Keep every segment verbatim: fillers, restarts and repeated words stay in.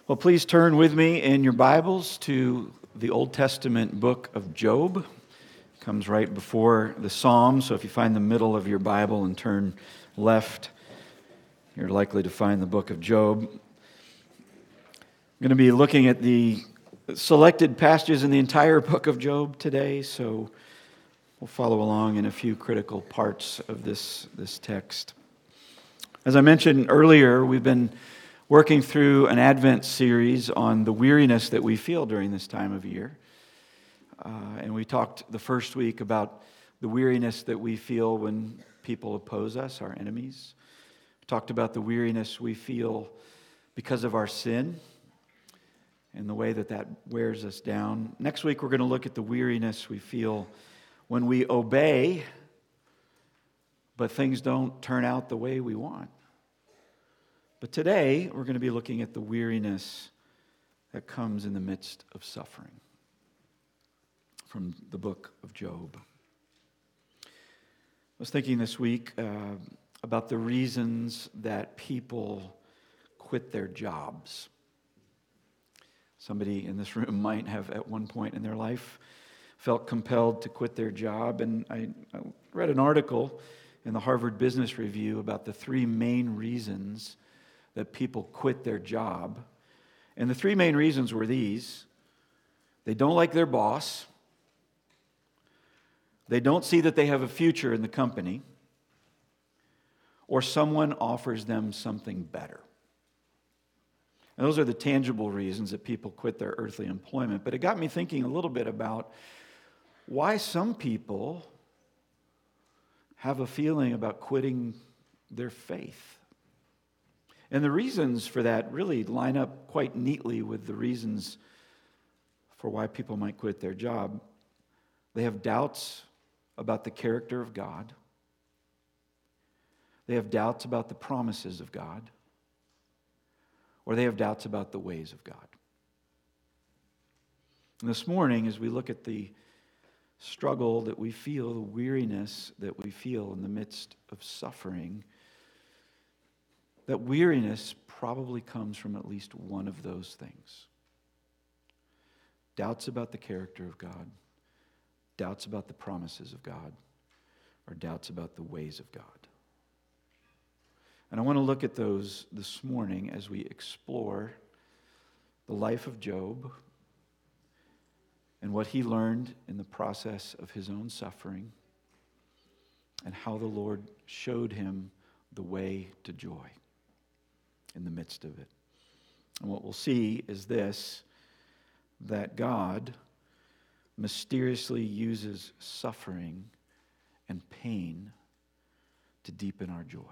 Well, please turn with me in your Bibles to the Old Testament book of Job. It comes right before the Psalms, so if you find the middle of your Bible and turn left, you're likely to find the book of Job. I'm going to be looking at the selected passages in the entire book of Job today, so we'll follow along in a few critical parts of this, this text. As I mentioned earlier, we've been working through an Advent series on the weariness that we feel during this time of year. Uh, and we talked the first week about the weariness that we feel when people oppose us, our enemies. We talked about the weariness we feel because of our sin and the way that that wears us down. Next week, we're going to look at the weariness we feel when we obey, but things don't turn out the way we want. But today, we're going to be looking at the weariness that comes in the midst of suffering from the book of Job. I was thinking this week uh, about the reasons that people quit their jobs. Somebody in this room might have at one point in their life felt compelled to quit their job. And I, I read an article in the Harvard Business Review about the three main reasons that people quit their job. And the three main reasons were these: they don't like their boss, they don't see that they have a future in the company, or someone offers them something better. And those are the tangible reasons that people quit their earthly employment. But it got me thinking a little bit about why some people have a feeling about quitting their faith. And the reasons for that really line up quite neatly with the reasons for why people might quit their job. They have doubts about the character of God. They have doubts about the promises of God. Or they have doubts about the ways of God. And this morning, as we look at the struggle that we feel, the weariness that we feel in the midst of suffering, that weariness probably comes from at least one of those things. Doubts about the character of God, doubts about the promises of God, or doubts about the ways of God. And I want to look at those this morning as we explore the life of Job and what he learned in the process of his own suffering and how the Lord showed him the way to joy in the midst of it. And what we'll see is this, that God mysteriously uses suffering and pain to deepen our joy.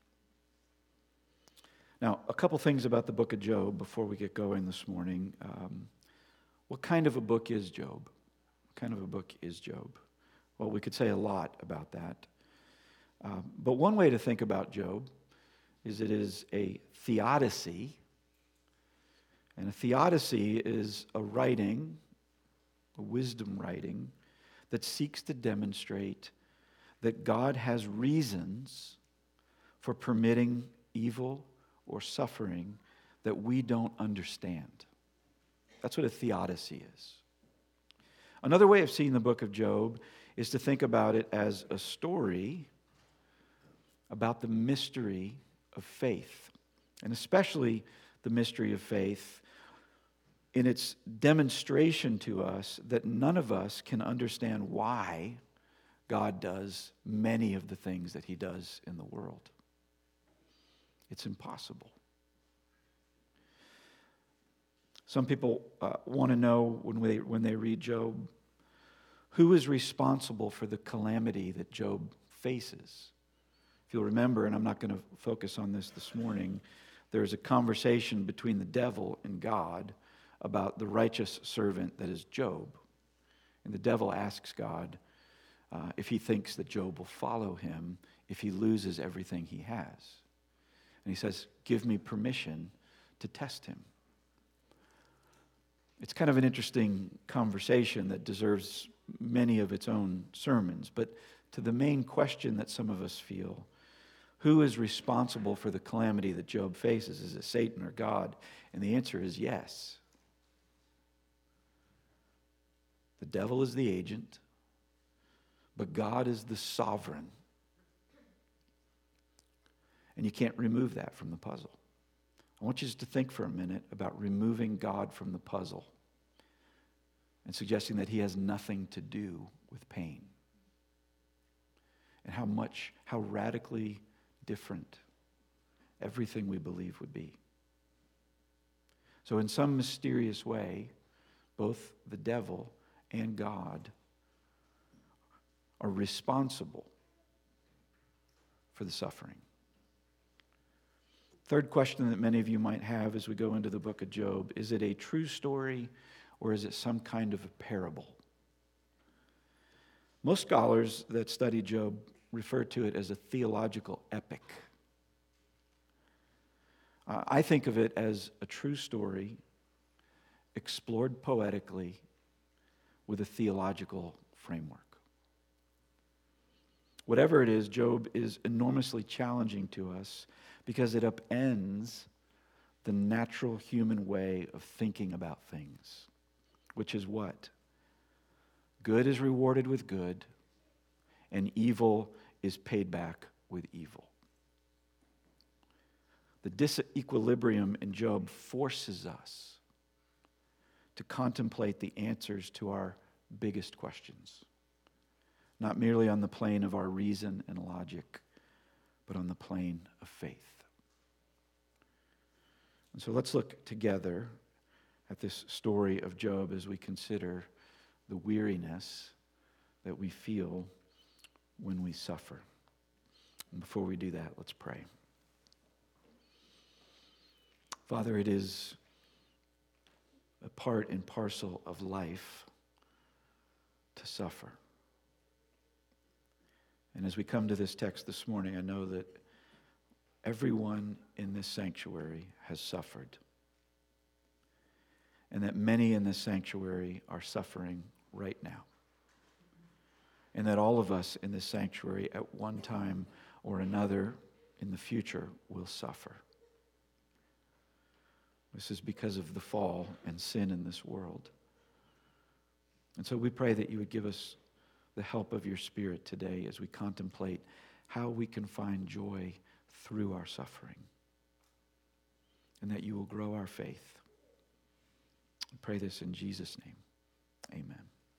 Now, a couple things about the book of Job before we get going this morning. Um, what kind of a book is Job? What kind of a book is Job? Well, we could say a lot about that. Um, but one way to think about Job is it is a theodicy. And a theodicy is a writing, a wisdom writing, that seeks to demonstrate that God has reasons for permitting evil or suffering that we don't understand. That's what a theodicy is. Another way of seeing the book of Job is to think about it as a story about the mystery of faith, and especially the mystery of faith in its demonstration to us that none of us can understand why God does many of the things that he does in the world. It's impossible. Some people uh, want to know when they, when they read Job, who is responsible for the calamity that Job faces? If you'll remember, and I'm not going to focus on this this morning, there's a conversation between the devil and God about the righteous servant that is Job. And the devil asks God uh, if he thinks that Job will follow him if he loses everything he has. And he says, give me permission to test him. It's kind of an interesting conversation that deserves many of its own sermons. But to the main question that some of us feel, Who is responsible for the calamity that Job faces? Is it Satan or God? And the answer is yes. The devil is the agent, but God is the sovereign. And you can't remove that from the puzzle. I want you just to think for a minute about removing God from the puzzle and suggesting that he has nothing to do with pain. And how much, how radically different everything we believe would be. So in some mysterious way, both the devil and God are responsible for the suffering. Third question that many of you might have as we go into the book of Job, is it a true story or is it some kind of a parable? Most scholars that study Job refer to it as a theological epic. Uh, I think of it as a true story explored poetically with a theological framework. Whatever it is, Job is enormously challenging to us because it upends the natural human way of thinking about things, which is what? Good is rewarded with good, and evil is paid back with evil. The disequilibrium in Job forces us to contemplate the answers to our biggest questions, not merely on the plane of our reason and logic, but on the plane of faith. And so let's look together at this story of Job as we consider the weariness that we feel when we suffer. And before we do that, let's pray. Father, it is a part and parcel of life to suffer. And as we come to this text this morning, I know that everyone in this sanctuary has suffered. And that many in this sanctuary are suffering right now. And that all of us in this sanctuary at one time or another in the future will suffer. This is because of the fall and sin in this world. And so we pray that you would give us the help of your Spirit today as we contemplate how we can find joy through our suffering. And that you will grow our faith. I pray this in Jesus' name. Amen.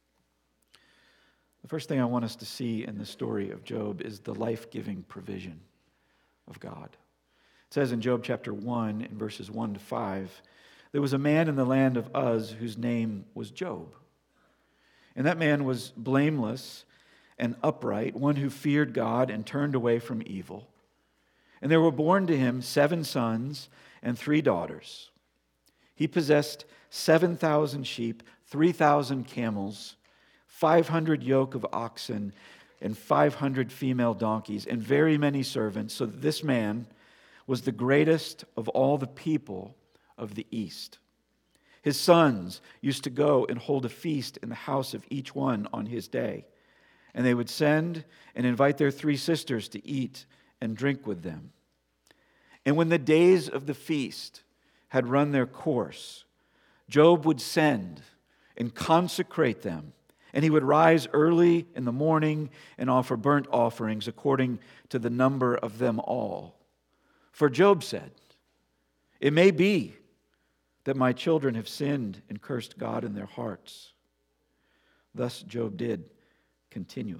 The first thing I want us to see in the story of Job is the life-giving provision of God. It says in Job chapter one, in verses one to five, there was a man in the land of Uz whose name was Job. And that man was blameless and upright, one who feared God and turned away from evil. And there were born to him seven sons and three daughters. He possessed seven thousand sheep, three thousand camels, five hundred yoke of oxen, and five hundred female donkeys, and very many servants, so that this man was the greatest of all the people of the East. His sons used to go and hold a feast in the house of each one on his day. And they would send and invite their three sisters to eat and drink with them. And when the days of the feast had run their course, Job would send and consecrate them. And he would rise early in the morning and offer burnt offerings according to the number of them all. For Job said, "It may be that my children have sinned and cursed God in their hearts." Thus Job did continually.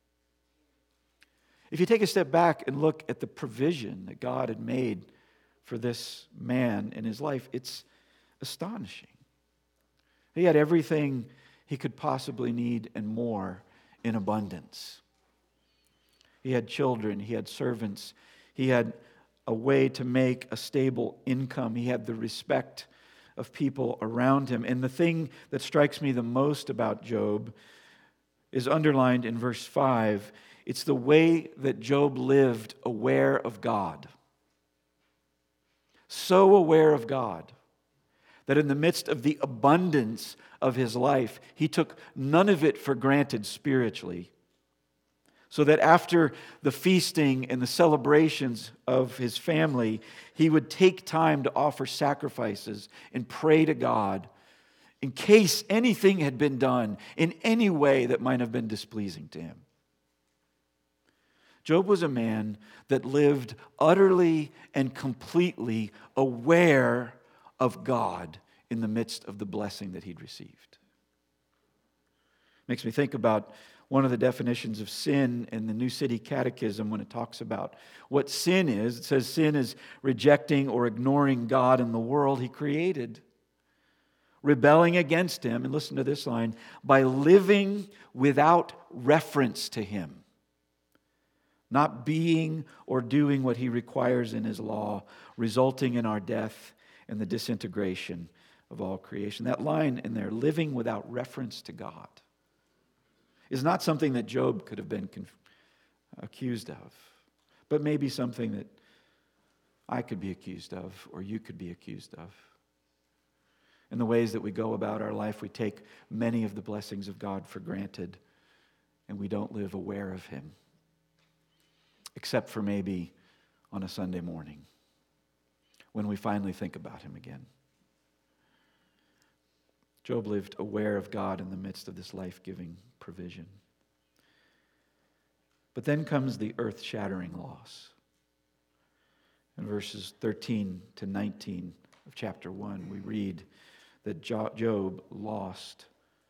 If you take a step back and look at the provision that God had made for this man in his life, it's astonishing. He had everything he could possibly need and more in abundance. He had children, he had servants, he had a way to make a stable income, he had the respect of people around him. And the thing that strikes me the most about Job is underlined in verse five. It's the way that Job lived aware of God. So aware of God that in the midst of the abundance of his life, he took none of it for granted spiritually. so that after the feasting and the celebrations of his family, he would take time to offer sacrifices and pray to God in case anything had been done in any way that might have been displeasing to him. Job was a man that lived utterly and completely aware of God in the midst of the blessing that he'd received. Makes me think about one of the definitions of sin in the New City Catechism when it talks about what sin is. It says sin is rejecting or ignoring God and the world he created, rebelling against him, and listen to this line, by living without reference to him, not being or doing what he requires in his law, resulting in our death and the disintegration of all creation. That line in there, living without reference to God, is not something that Job could have been conf- accused of, but maybe something that I could be accused of, or you could be accused of. In the ways that we go about our life, we take many of the blessings of God for granted, and we don't live aware of him, except for maybe on a Sunday morning when we finally think about him again. Job lived aware of God in the midst of this life-giving provision. But then comes the earth-shattering loss. In verses thirteen to nineteen of chapter one, we read that Job lost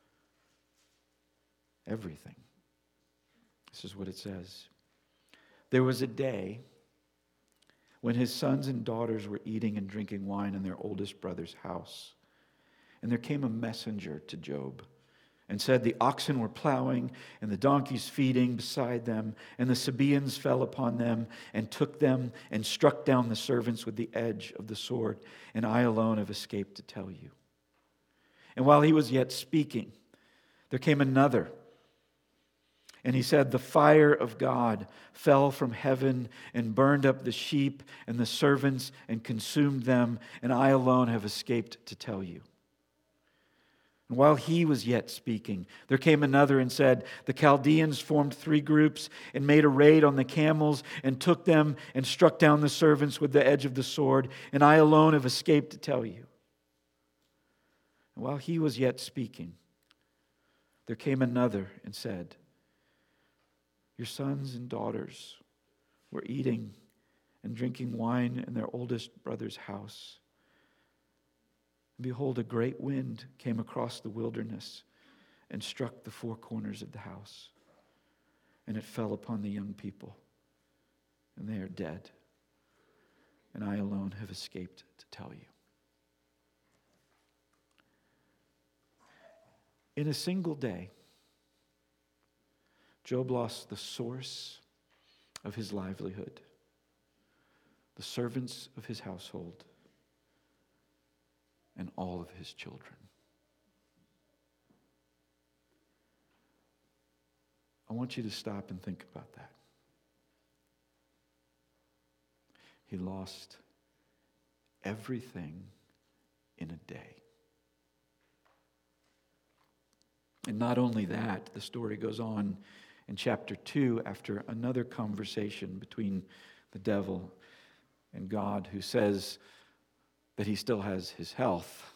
everything. This is what it says. There was a day when his sons and daughters were eating and drinking wine in their oldest brother's house. And there came a messenger to Job and said, the oxen were plowing and the donkeys feeding beside them, and the Sabaeans fell upon them and took them and struck down the servants with the edge of the sword, and I alone have escaped to tell you. And while he was yet speaking, there came another, and he said, the fire of God fell from heaven and burned up the sheep and the servants and consumed them, and I alone have escaped to tell you. And while he was yet speaking, there came another and said, the Chaldeans formed three groups and made a raid on the camels and took them and struck down the servants with the edge of the sword, and I alone have escaped to tell you. And while he was yet speaking, there came another and said, your sons and daughters were eating and drinking wine in their oldest brother's house. And behold, a great wind came across the wilderness and struck the four corners of the house. And it fell upon the young people, and they are dead. And I alone have escaped to tell you. In a single day, Job lost the source of his livelihood, the servants of his household, and all of his children. I want you to stop and think about that. He lost everything in a day. And not only that, the story goes on in chapter two after another conversation between the devil and God, who says that he still has his health.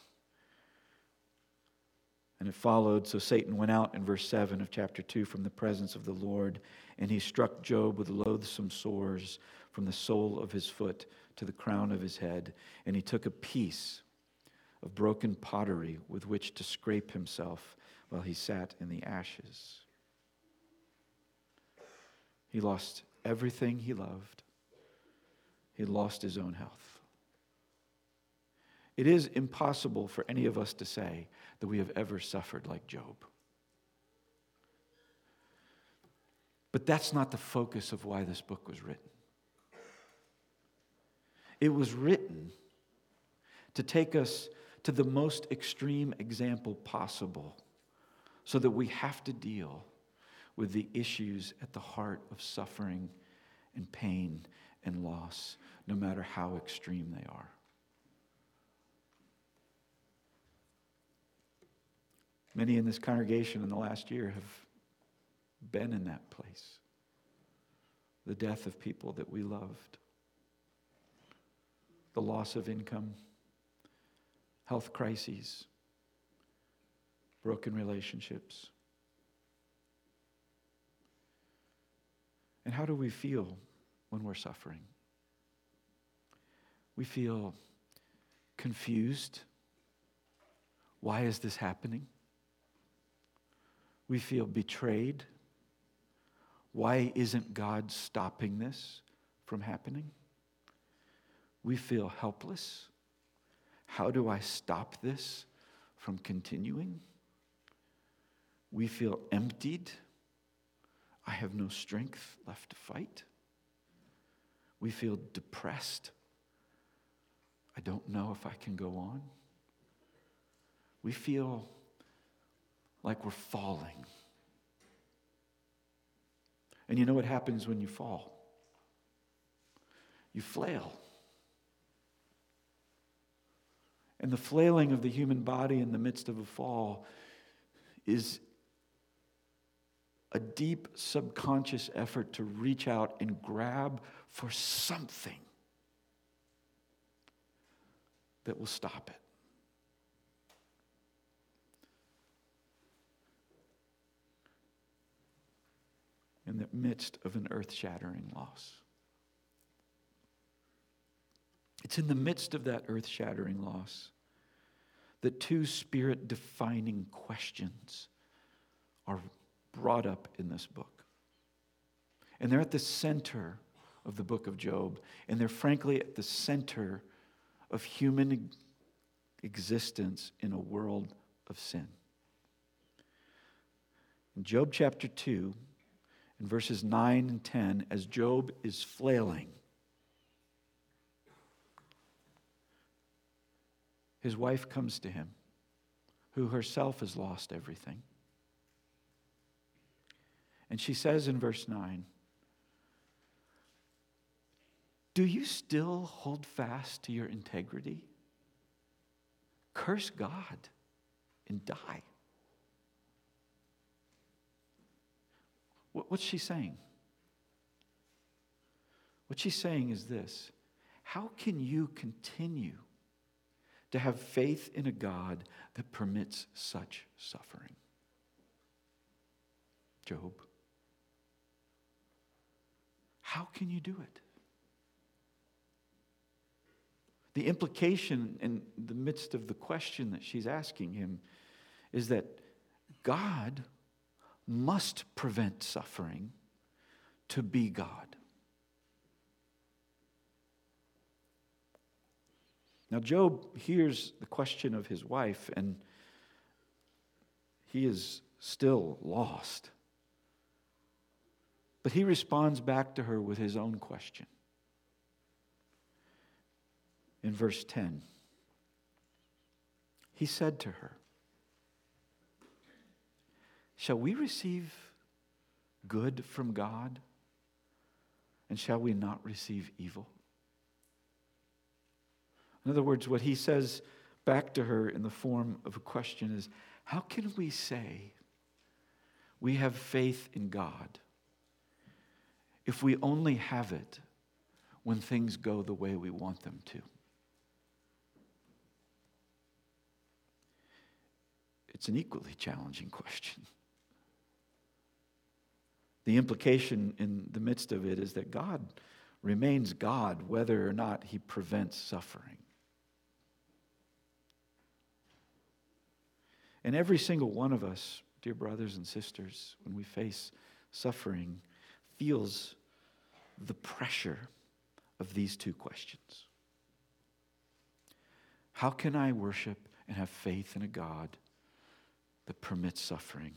And it followed, so Satan went out in verse seven of chapter two from the presence of the Lord, and he struck Job with loathsome sores from the sole of his foot to the crown of his head. And he took a piece of broken pottery with which to scrape himself while he sat in the ashes. He lost everything he loved. He lost his own health. It is impossible for any of us to say that we have ever suffered like Job. But that's not the focus of why this book was written. It was written to take us to the most extreme example possible, so that we have to deal with the issues at the heart of suffering and pain and loss, no matter how extreme they are. Many in this congregation in the last year have been in that place. the death of people that we loved, the loss of income, health crises, broken relationships. And how do we feel when we're suffering? We feel confused. Why is this happening? We feel betrayed. Why isn't God stopping this from happening? We feel helpless. How do I stop this from continuing? We feel emptied. I have no strength left to fight. We feel depressed. I don't know if I can go on. We feel like we're falling. And you know what happens when you fall? You flail. And the flailing of the human body in the midst of a fall is a deep subconscious effort to reach out and grab for something that will stop it. In the midst of an earth-shattering loss. It's in the midst of that earth-shattering loss that two spirit-defining questions are brought up in this book. And they're at the center of the book of Job, and they're frankly at the center of human existence in a world of sin. In Job chapter two, in verses nine and ten, as Job is flailing, his wife comes to him, who herself has lost everything. And she says in verse nine, "Do you still hold fast to your integrity? Curse God and die." What's she saying? What she's saying is this: how can you continue to have faith in a God that permits such suffering? Job, how can you do it? The implication in the midst of the question that she's asking him is that God must prevent suffering to be God. Now, Job hears the question of his wife, and he is still lost. But he responds back to her with his own question. In verse ten, he said to her, "Shall we receive good from God, and shall we not receive evil?" In other words, what he says back to her in the form of a question is, how can we say we have faith in God if we only have it when things go the way we want them to? It's an equally challenging question. The implication in the midst of it is that God remains God whether or not he prevents suffering. And every single one of us, dear brothers and sisters, when we face suffering, feels the pressure of these two questions. How can I worship and have faith in a God that permits suffering?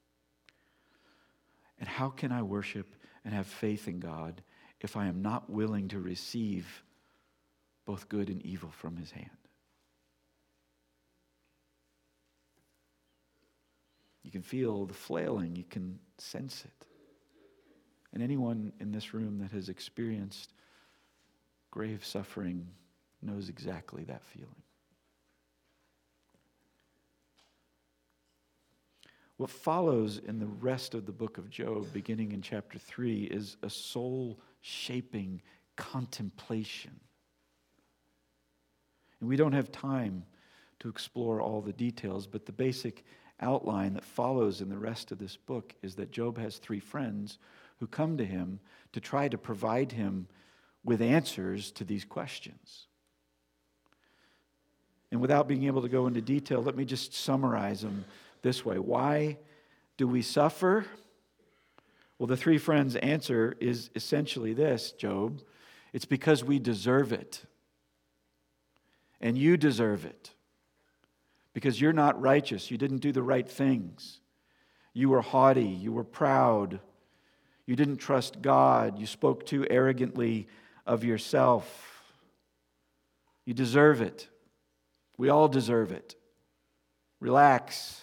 And how can I worship and have faith in God if I am not willing to receive both good and evil from his hand? You can feel the flailing, you can sense it. And anyone in this room that has experienced grave suffering knows exactly that feeling. What follows in the rest of the book of Job, beginning in chapter three, is a soul-shaping contemplation. And we don't have time to explore all the details, but the basic outline that follows in the rest of this book is that Job has three friends who come to him to try to provide him with answers to these questions. And without being able to go into detail, let me just summarize them this way. Why do we suffer? Well, the three friends' answer is essentially this, Job. It's because we deserve it. And you deserve it. Because you're not righteous. You didn't do the right things. You were haughty. You were proud. You didn't trust God. You spoke too arrogantly of yourself. You deserve it. We all deserve it. Relax.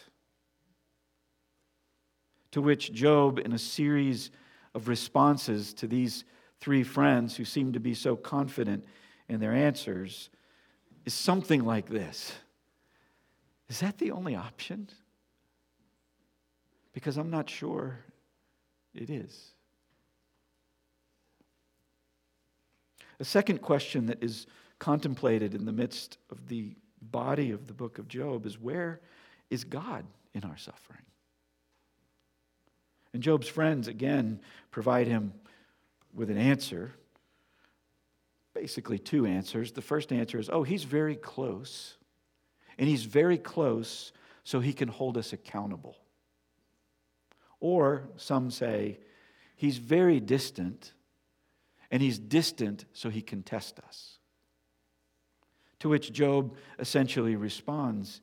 To which Job, in a series of responses to these three friends who seem to be so confident in their answers, is something like this. Is that the only option? Because I'm not sure it is. A second question that is contemplated in the midst of the body of the book of Job is, where is God in our suffering? And Job's friends, again, provide him with an answer. Basically, two answers. The first answer is, oh, he's very close. And he's very close so he can hold us accountable. Or some say, he's very distant, and he's distant so he can test us. To which Job essentially responds,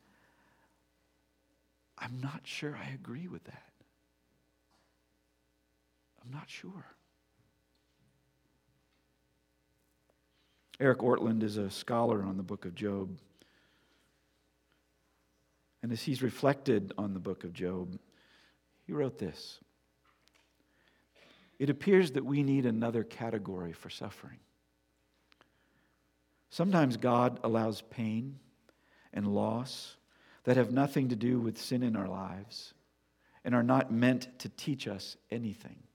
I'm not sure I agree with that. I'm not sure. Eric Ortland is a scholar on the book of Job. And as he's reflected on the book of Job, he wrote this. It appears that we need another category for suffering. Sometimes God allows pain and loss that have nothing to do with sin in our lives and are not meant to teach us anything.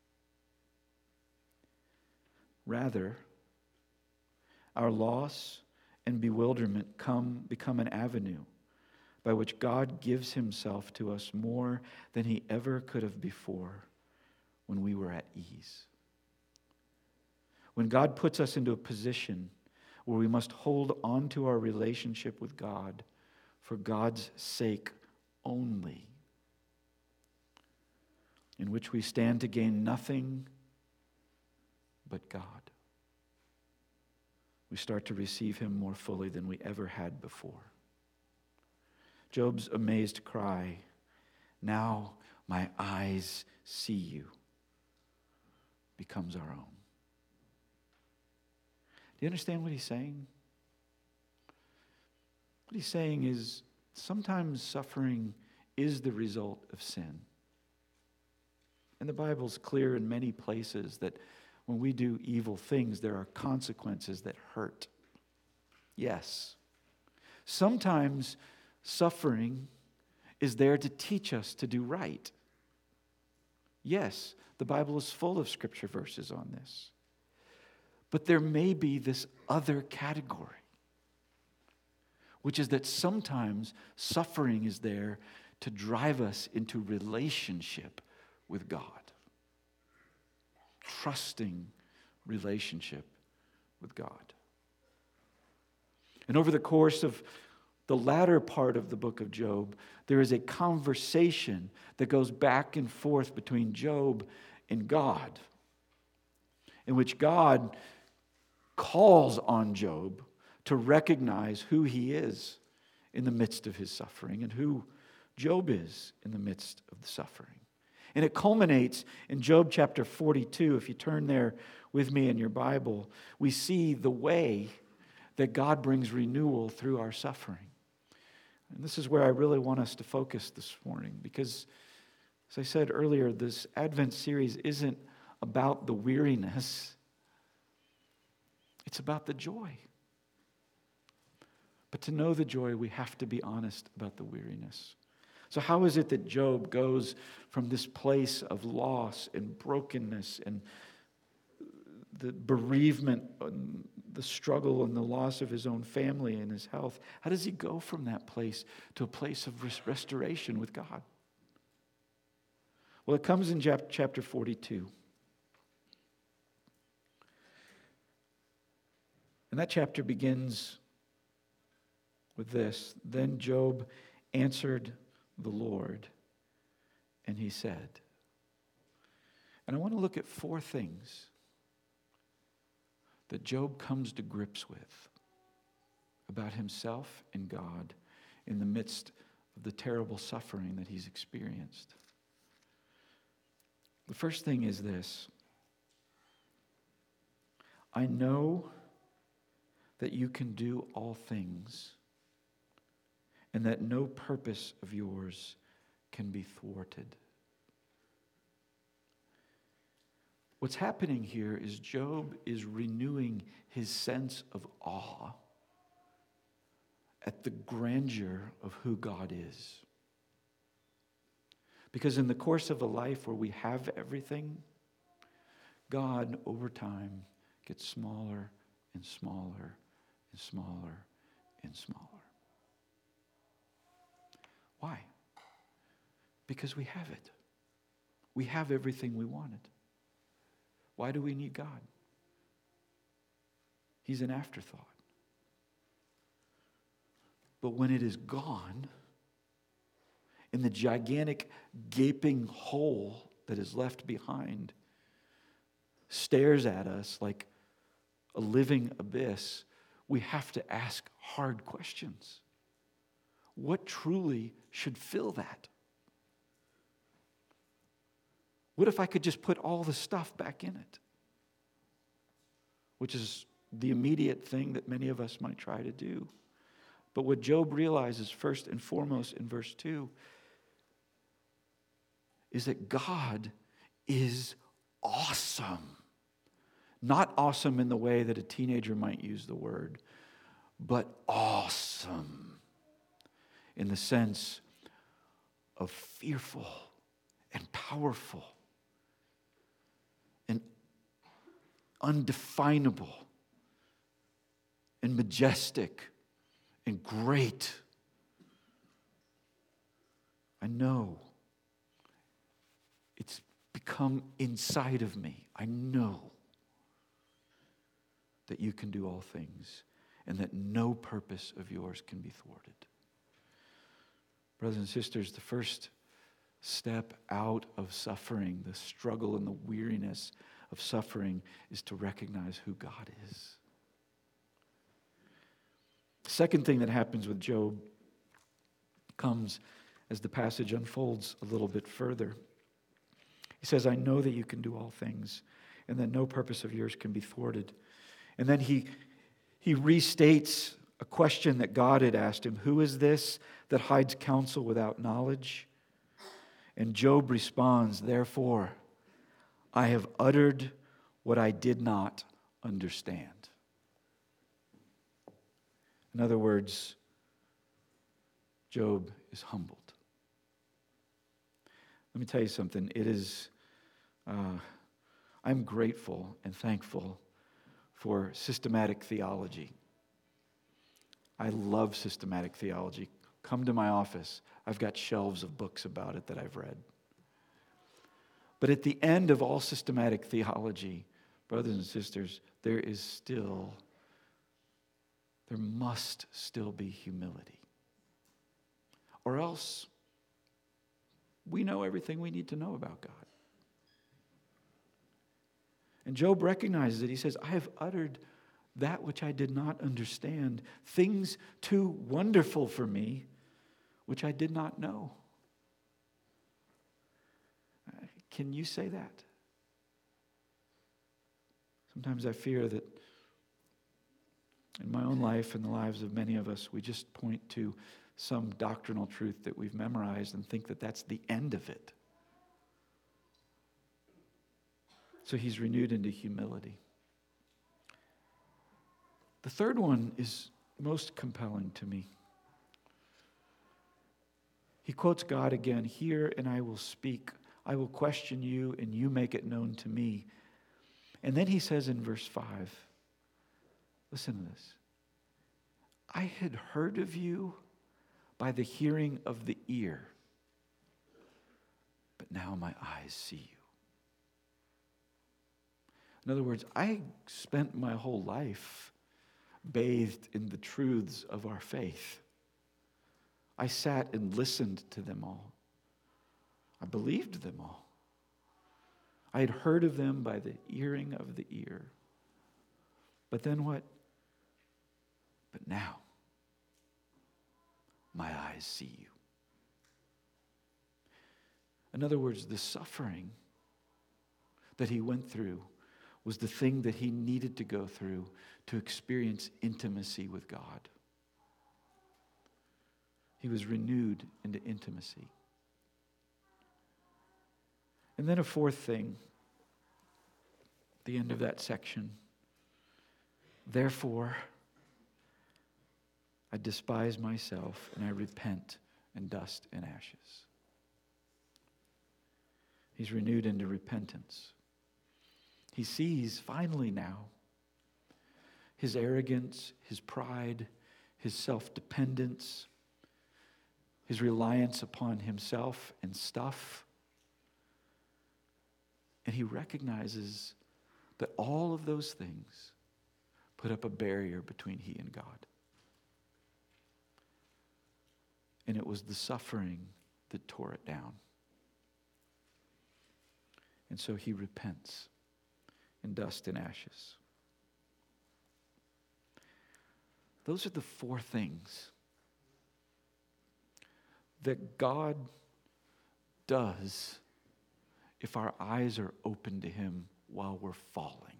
Rather, our loss and bewilderment come become an avenue by which God gives himself to us more than he ever could have before when we were at ease. When God puts us into a position where we must hold on to our relationship with God for God's sake only, in which we stand to gain nothing but God, we start to receive him more fully than we ever had before. Job's amazed cry, now my eyes see you, becomes our own. Do you understand what he's saying? What he's saying is sometimes suffering is the result of sin. And the Bible's clear in many places that when we do evil things, there are consequences that hurt. Yes. Sometimes suffering is there to teach us to do right. Yes, the Bible is full of scripture verses on this. But there may be this other category, which is that sometimes suffering is there to drive us into relationship with God. Trusting relationship with God. And over the course of the latter part of the book of Job, there is a conversation that goes back and forth between Job and God, in which God calls on Job to recognize who he is in the midst of his suffering and who Job is in the midst of the suffering. And it culminates in Job chapter forty-two. If you turn there with me in your Bible, we see the way that God brings renewal through our suffering. And this is where I really want us to focus this morning, because, as I said earlier, this Advent series isn't about the weariness. It's about the joy. But to know the joy, we have to be honest about the weariness. So how is it that Job goes from this place of loss and brokenness and the bereavement and the struggle and the loss of his own family and his health? How does he go from that place to a place of res- restoration with God? Well, it comes in chapter forty-two. And that chapter begins with this. Then Job answered the Lord, and he said, and I want to look at four things that Job comes to grips with about himself and God in the midst of the terrible suffering that he's experienced. The first thing is this: I know that you can do all things, and that no purpose of yours can be thwarted. What's happening here is Job is renewing his sense of awe at the grandeur of who God is. Because in the course of a life where we have everything, God, over time, gets smaller and smaller and smaller and smaller. Why? Because we have it. We have everything we wanted. Why do we need God? He's an afterthought. But when it is gone, in the gigantic gaping hole that is left behind, stares at us like a living abyss, we have to ask hard questions. What truly should fill that? What if I could just put all the stuff back in it? Which is the immediate thing that many of us might try to do. But what Job realizes first and foremost in verse two is that God is awesome. Not awesome in the way that a teenager might use the word, but awesome in the sense of fearful and powerful and undefinable and majestic and great. I know it's become inside of me. I know that you can do all things and that no purpose of yours can be thwarted. Brothers and sisters, the first step out of suffering, the struggle and the weariness of suffering, is to recognize who God is. The second thing that happens with Job comes as the passage unfolds a little bit further. He says, I know that you can do all things and that no purpose of yours can be thwarted. And then he, he restates a question that God had asked him. Who is this that hides counsel without knowledge? And Job responds, therefore, I have uttered what I did not understand. In other words, Job is humbled. Let me tell you something. It is, uh, I'm grateful and thankful for systematic theology. I love systematic theology. Come to my office. I've got shelves of books about it that I've read. But at the end of all systematic theology, brothers and sisters, there is still, there must still be humility. Or else we know everything we need to know about God. And Job recognizes it. He says, I have uttered that which I did not understand, things too wonderful for me, which I did not know. Can you say that? Sometimes I fear that in my own life and the lives of many of us, we just point to some doctrinal truth that we've memorized and think that that's the end of it. So he's renewed into humility. The third one is most compelling to me. He quotes God again, "Hear and I will speak. I will question you and you make it known to me." And then he says in verse five, listen to this. "I had heard of you by the hearing of the ear, but now my eyes see you." In other words, I spent my whole life bathed in the truths of our faith. I sat and listened to them all. I believed them all. I had heard of them by the hearing of the ear. But then what? But now, my eyes see you. In other words, the suffering that he went through was the thing that he needed to go through to experience intimacy with God. He was renewed into intimacy. And then a fourth thing, the end of that section. "Therefore, I despise myself and I repent in dust and ashes." He's renewed into repentance. He sees finally now his arrogance, his pride, his self-dependence, his reliance upon himself and stuff. And he recognizes that all of those things put up a barrier between he and God. And it was the suffering that tore it down. And so he repents in dust and ashes. Those are the four things that God does if our eyes are open to him while we're falling.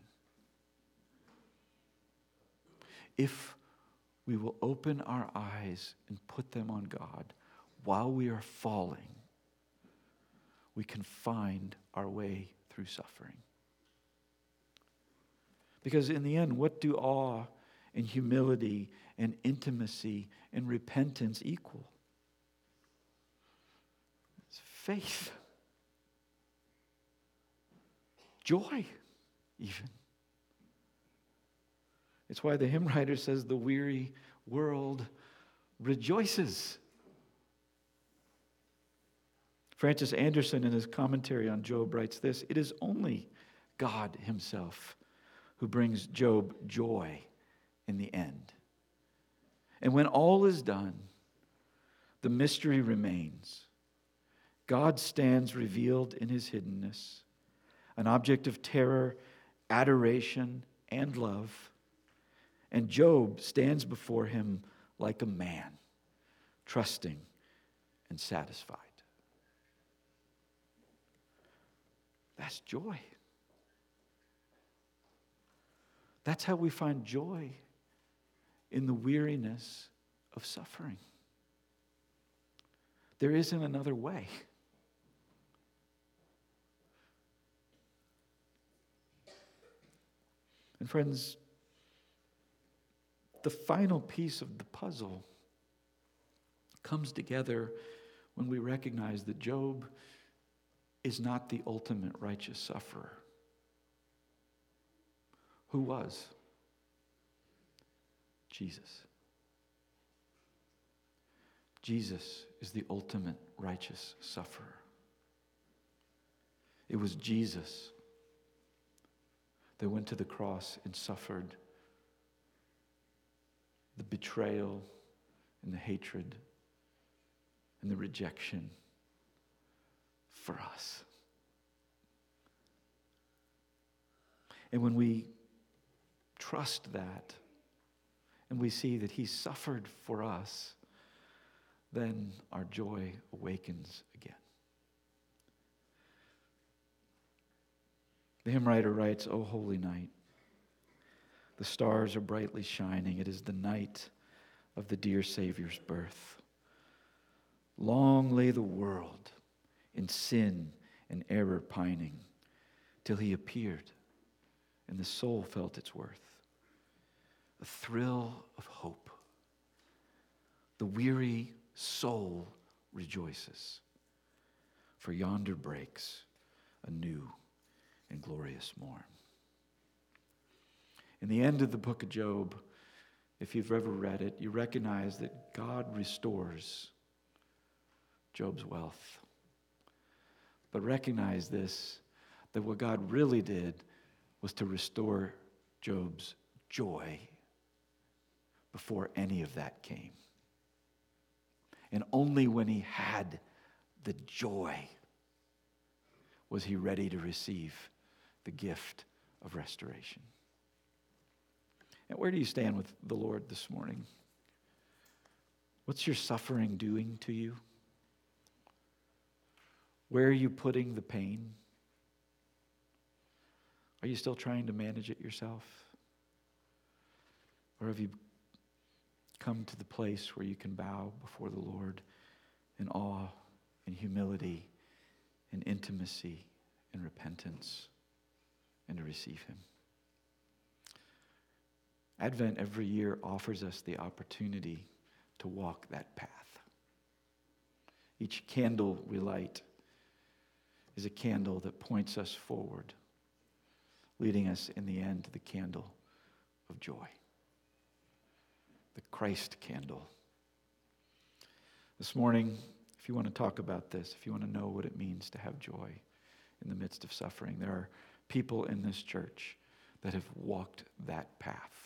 If we will open our eyes and put them on God while we are falling, we can find our way through suffering. Because in the end, what do awe and humility and intimacy and repentance equal? It's faith. Joy, even. It's why the hymn writer says the weary world rejoices. Francis Anderson, in his commentary on Job, writes this: "It is only God himself who brings Job joy in the end. And when all is done, the mystery remains. God stands revealed in his hiddenness, an object of terror, adoration, and love. And Job stands before him like a man, trusting and satisfied." That's joy. That's how we find joy in the weariness of suffering. There isn't another way. And friends, the final piece of the puzzle comes together when we recognize that Job is not the ultimate righteous sufferer. Who was? Jesus. Jesus is the ultimate righteous sufferer. It was Jesus that went to the cross and suffered the betrayal and the hatred and the rejection for us. And when we trust that and we see that he suffered for us, then our joy awakens again. The hymn writer writes, "O holy night, the stars are brightly shining. It is the night of the dear Savior's birth. Long lay the world in sin and error pining, till he appeared, and the soul felt its worth. A thrill of hope. The weary soul rejoices, for yonder breaks a new and glorious morn. In the end of the book of Job, if you've ever read it, you recognize that God restores Job's wealth. But recognize this, that what God really did was to restore Job's joy before any of that came. And only when he had the joy was he ready to receive the gift of restoration. And where do you stand with the Lord this morning? What's your suffering doing to you? Where are you putting the pain? Are you still trying to manage it yourself? Or have you come to the place where you can bow before the Lord in awe and humility and intimacy and repentance and to receive Him? Advent every year offers us the opportunity to walk that path. Each candle we light is a candle that points us forward, leading us in the end to the candle of joy, the Christ candle. This morning, if you want to talk about this, if you want to know what it means to have joy in the midst of suffering, there are people in this church that have walked that path.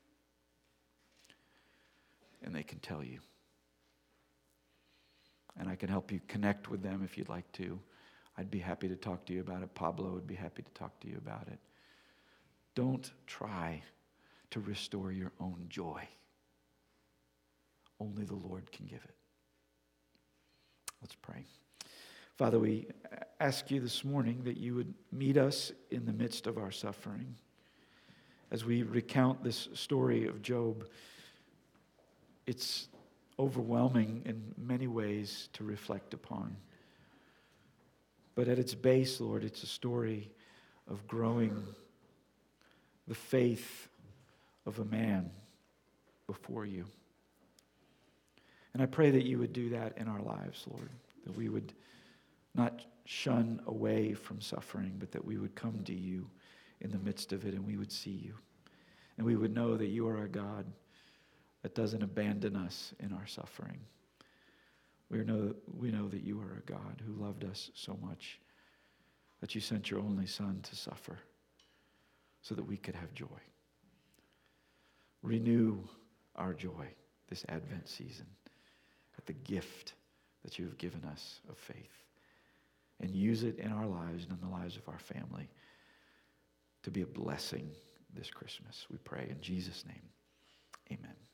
And they can tell you. And I can help you connect with them if you'd like to. I'd be happy to talk to you about it. Pablo would be happy to talk to you about it. Don't try to restore your own joy. Only the Lord can give it. Let's pray. Father, we ask you this morning that you would meet us in the midst of our suffering. As we recount this story of Job, it's overwhelming in many ways to reflect upon. But at its base, Lord, it's a story of growing the faith of a man before you. And I pray that you would do that in our lives, Lord, that we would not shun away from suffering, but that we would come to you in the midst of it and we would see you. And we would know that you are our God that doesn't abandon us in our suffering. We know, we know that you are a God who loved us so much that you sent your only Son to suffer so that we could have joy. Renew our joy this Advent season at the gift that you have given us of faith, and use it in our lives and in the lives of our family to be a blessing this Christmas. We pray in Jesus' name. Amen.